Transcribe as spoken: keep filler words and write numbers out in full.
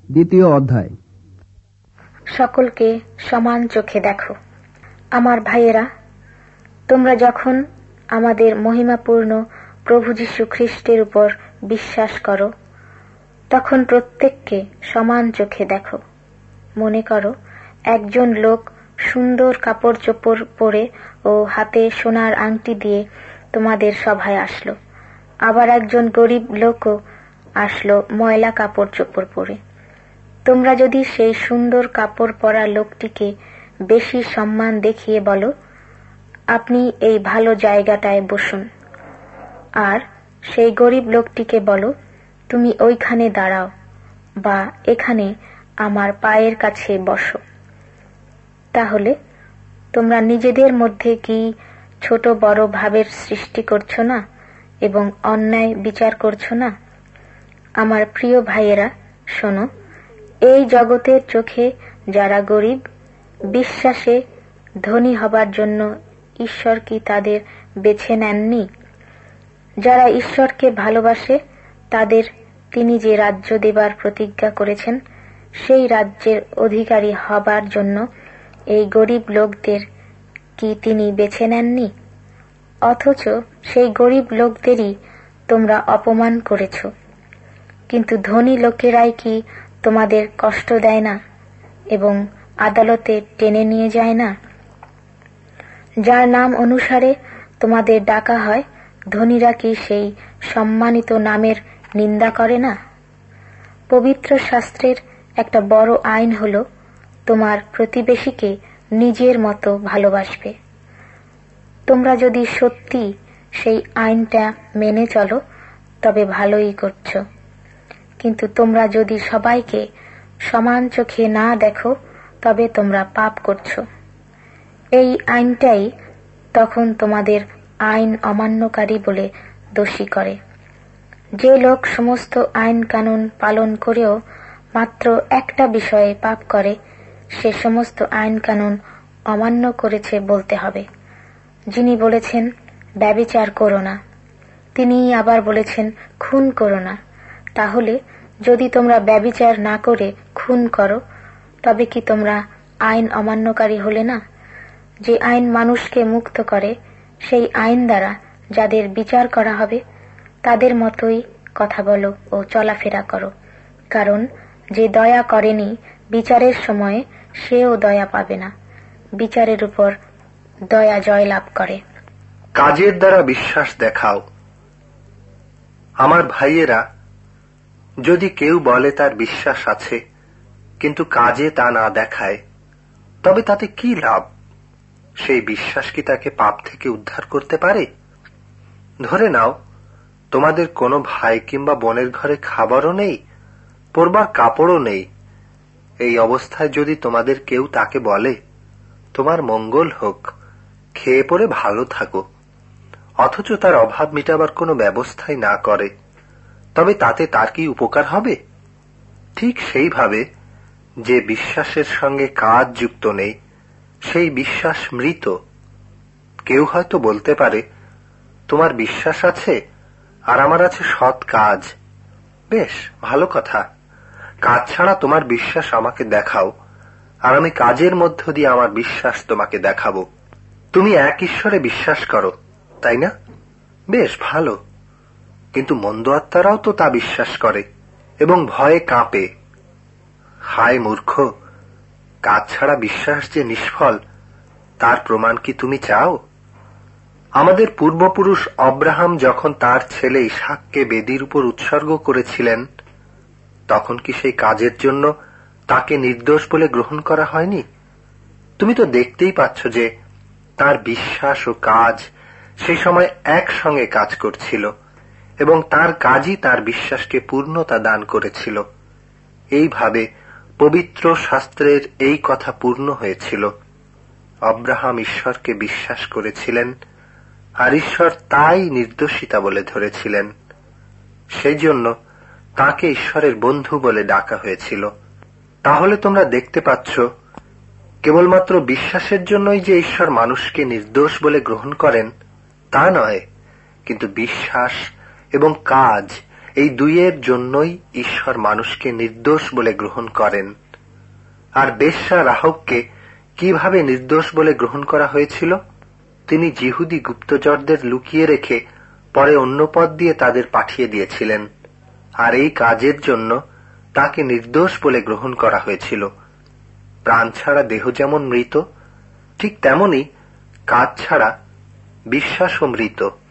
দ্বিতীয় অধ্যায়। সকলকে সমান চোখে দেখো। আমার ভাইয়েরা, তোমরা যখন আমাদের মহিমাপূর্ণ প্রভু যীশু খ্রিস্টের উপর বিশ্বাস করো, তখন প্রত্যেককে সমান চোখে দেখো। মনে করো, একজন লোক সুন্দর কাপড় চোপড় পরে ও হাতে সোনার আংটি দিয়ে তোমাদের সভায় আসলো, আবার একজন গরিব লোকও আসলো ময়লা কাপড় চোপড় পরে। তোমরা যদি সেই সুন্দর কাপড় পরা লোকটিকে বেশি সম্মান দেখিয়ে বলো, আপনি এই ভালো জায়গাটায় বসুন, আর সেই গরিব লোকটিকে বলো, তুমি ওইখানে দাঁড়াও বা এখানে আমার পায়ের কাছে বসো, তাহলে তোমরা নিজেদের মধ্যে কি ছোট বড় ভাবের সৃষ্টি করছো না এবং অন্যায় বিচার করছো না? আমার প্রিয় ভাইয়েরা, শোনো, এই জগতের চোখে যারা গরিব, বিশ্বাসে ধনী হবার জন্য ঈশ্বর কি তাদের বেছে নেননি? যারা ঈশ্বরকে ভালোবাসে তাদের তিনি যে রাজ্য দেবার প্রতিজ্ঞা করেছেন, সেই রাজ্যের অধিকারী হবার জন্য এই গরিব লোকদের কি তিনি বেছে নেননি? অথচ সেই গরিব লোকদেরই তোমরা অপমান করেছ। কিন্তু ধনী লোকেরাই কি তোমাদের কষ্ট দেয় না এবং আদালতে টেনে নিয়ে যায় না? যার নাম অনুসারে তোমাদের ডাকা হয়, ধনীরা কি সেই সম্মানিত নামের নিন্দা করে না? পবিত্র শাস্ত্রের একটা বড় আইন হলো, তোমার প্রতিবেশীকে নিজের মতো ভালোবাসবে। তোমরা যদি সত্যি সেই আইনটা মেনে চলো, তবে ভালোই করছো। কিন্তু তোমরা যদি সবাইকে সমান চোখে না দেখো, তবে তোমরা পাপ করছো। এই আইনটাই তখন তোমাদের আইন অমান্যকারী বলে দোষী করে। যে লোক সমস্ত আইন কানুন পালন করেও মাত্র একটা বিষয়ে পাপ করে, সে সমস্ত আইন কানুন অমান্য করেছে বলতে হবে। যিনি বলেছেন ব্যভিচার করো না, তিনি আবার বলেছেন খুন করো না। তাহলে যদি তোমরা ব্যভিচার না করে খুন করো, তবে কি তোমরা আইন অমান্যকারী হলে না? যে আইন মানুষকে মুক্ত করে, সেই আইন দ্বারা যাদের বিচার করা হবে, তাদের মতোই কথা বলো ও চলাফেরা করো। কারণ যে দয়া করেনি বিচারের সময়ে, সেও দয়া পাবে না। বিচারের উপর দয়া জয় লাভ করে। কাজের দ্বারা বিশ্বাস দেখাও। আমার ভাইয়েরা, যদি কেউ বলে তার বিশ্বাস আছে কিন্তু কাজে তা না দেখায়, তবে তাতে কি লাভ? সেই বিশ্বাস কি তাকে পাপ থেকে উদ্ধার করতে পারে? ধরে নাও, তোমাদের কোনো ভাই কিংবা বোনের ঘরে খাবারও নেই, পরবার কাপড়ও নেই। এই অবস্থায় যদি তোমাদের কেউ তাকে বলে, তোমার মঙ্গল হোক, খেয়ে পরে ভালো থাকো, অথচ তার অভাব মিটাবার কোনো ব্যবস্থাই না করে, তবে তাতে তার কি উপকার হবে? ঠিক সেইভাবে যে বিশ্বাসের সঙ্গে কাজ যুক্ত নেই, সেই বিশ্বাস মৃত। কেউ হয়তো বলতে পারে, তোমার বিশ্বাস আছে আর আমার আছে সৎ কাজ। বেশ ভালো কথা, কাজ ছাড়া তোমার বিশ্বাস আমাকে দেখাও, আর আমি কাজের মধ্য দিয়ে আমার বিশ্বাস তোমাকে দেখাবো। তুমি এক ঈশ্বরে বিশ্বাস করো, তাই না? বেশ ভালো, কিন্তু মন্দ আত্মারাও তো তা বিশ্বাস করে এবং ভয়ে কাঁপে। হায় মূর্খ, কাজ ছাড়া বিশ্বাস যে নিষ্ফল, তার প্রমাণ কি তুমি চাও? আমাদের পূর্বপুরুষ অব্রাহাম যখন তার ছেলে ইসহাককে বেদির উপর উৎসর্গ করেছিলেন, তখন কি সেই কাজের জন্য তাকে নির্দোষ বলে গ্রহণ করা হয়নি? তুমি তো দেখতেই পাচ্ছ যে তার বিশ্বাস ও কাজ সেই সময় একসঙ্গে কাজ করছিল এবং তার কাজই তার বিশ্বাসকে পূর্ণতা দান করেছিল। এইভাবে পবিত্র শাস্ত্রের এই কথা পূর্ণ হয়েছিল। অব্রাহাম ঈশ্বরকে বিশ্বাস করেছিলেন, আর ঈশ্বর তাই নির্দোষিতা বলে ধরেছিলেন। সেই জন্য তাকে ঈশ্বরের বন্ধু বলে ডাকা হয়েছিল। তাহলে তোমরা দেখতে পাচ্ছ, কেবলমাত্র বিশ্বাসের জন্যই যে ঈশ্বর মানুষকে নির্দোষ বলে গ্রহণ করেন তা নয়, কিন্তু বিশ্বাস এবং কাজ এই দুইয়ের জন্যই ঈশ্বর মানুষকে নির্দোষ বলে গ্রহণ করেন। আর বেশ্যা রাহবকে কিভাবে নির্দোষ বলে গ্রহণ করা হয়েছিল? তিনি যিহুদি গুপ্তচরদের লুকিয়ে রেখে পরে অন্য পথ দিয়ে তাদের পাঠিয়ে দিয়েছিলেন, আর এই কাজের জন্য তাকে নির্দোষ বলে গ্রহণ করা হয়েছিল। প্রাণ ছাড়া দেহ যেমন মৃত, ঠিক তেমনি কাজ ছাড়া বিশ্বাসও মৃত।